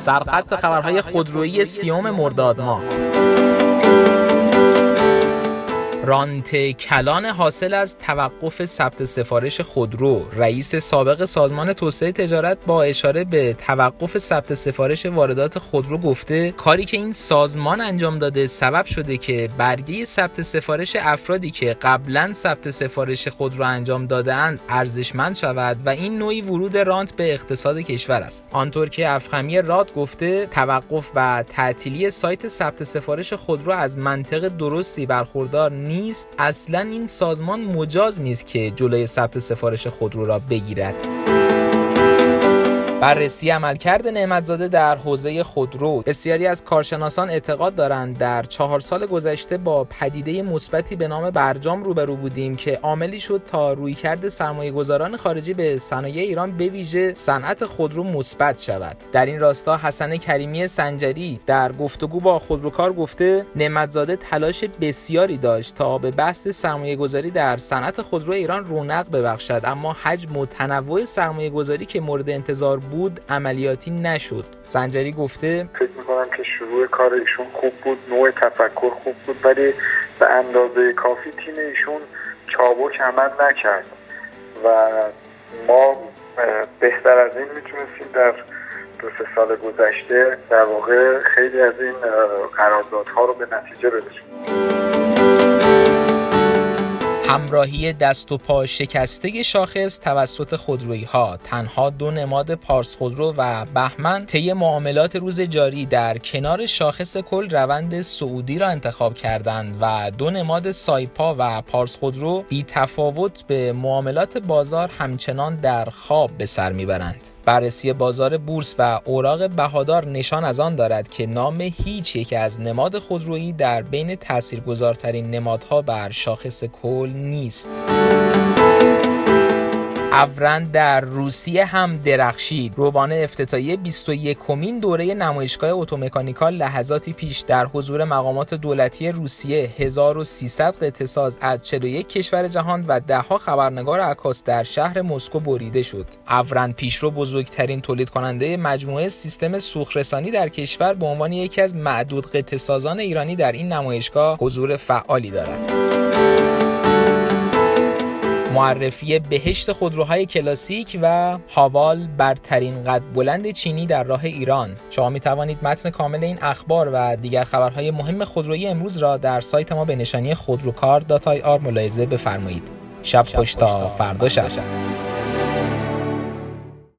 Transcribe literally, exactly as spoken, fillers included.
سرخط خبرهای خودرویی سیوم مرداد ماه. رانت کلان حاصل از توقف ثبت سفارش خودرو. رئیس سابق سازمان توسعه تجارت با اشاره به توقف ثبت سفارش واردات خودرو گفته کاری که این سازمان انجام داده سبب شده که برگه ثبت سفارش افرادی که قبلا ثبت سفارش خودرو انجام داده‌اند ارزشمند شود و این نوعی ورود رانت به اقتصاد کشور است. آنطور که افخمی راد گفته توقف و تعطیلی سایت ثبت سفارش خودرو از منطق درستی برخوردار نیست. اصلا این سازمان مجاز نیست که جلوی ثبت سفارش خودرو را بگیرد. بررسی عملکرد نعمت‌زاده در حوزه خودرو. بسیاری از کارشناسان اعتقاد دارند در چهار سال گذشته با پدیده مثبتی به نام برجام روبرو بودیم که عاملی شد تا رویکرد سرمایه‌گذاران خارجی به صنایع ایران به ویژه صنعت خودرو مثبت شود. در این راستا حسن کریمی سنجری در گفتگو با خودروکار گفته نعمت‌زاده تلاش بسیاری داشت تا به بحث سرمایه‌گذاری در صنعت خودرو ایران رونق ببخشد، اما حجم و تنوع سرمایه‌گذاری که مورد انتظار بود عملیاتی نشد. سنجری گفته فکر میکنم که شروع کار ایشون خوب بود، نوع تفکر خوب بود، ولی به اندازه کافی تیم ایشون چابک عمل نکرد و ما بهتر از این میتونستیم در دو سه سال گذشته در واقع خیلی از این قراردادها رو به نتیجه برسونیم. همراهی دست و پا شکسته شاخص توسط خودرویی‌ها. تنها دو نماد پارس خودرو و بهمن طی معاملات روز جاری در کنار شاخص کل روند صعودی را انتخاب کردند و دو نماد سایپا و پارس خودرو بی تفاوت به معاملات بازار همچنان در خواب به سر میبرند. بررسی بازار بورس و اوراق بهادار نشان از آن دارد که نام هیچ یک از نماد خودرویی در بین تاثیرگذارترین نمادها بر شاخص کل نیست. افرند در روسیه هم درخشید. روبان افتتاحیه بیست و یکمین دوره نمایشگاه اتومکانیکال لحظاتی پیش در حضور مقامات دولتی روسیه هزار و سیصد قطعه ساز از چهل و یک کشور جهان و ده‌ها خبرنگار عکاس در شهر مسکو بریده شد. افرند پیشرو بزرگترین تولید کننده مجموعه سیستم سوخت‌رسانی در کشور به عنوان یکی از معدود قطعه سازان ایرانی در این نمایشگاه حضور فعالی دارد. معرفی بهشت خودروهای کلاسیک و هاوال برترین قد بلند چینی در راه ایران. شما می توانید متن کامل این اخبار و دیگر خبرهای مهم خودرویی امروز را در سایت ما به نشانی خودروکار دات آی آر ملاحظه بفرمایید. شب خوش تا فردا شب.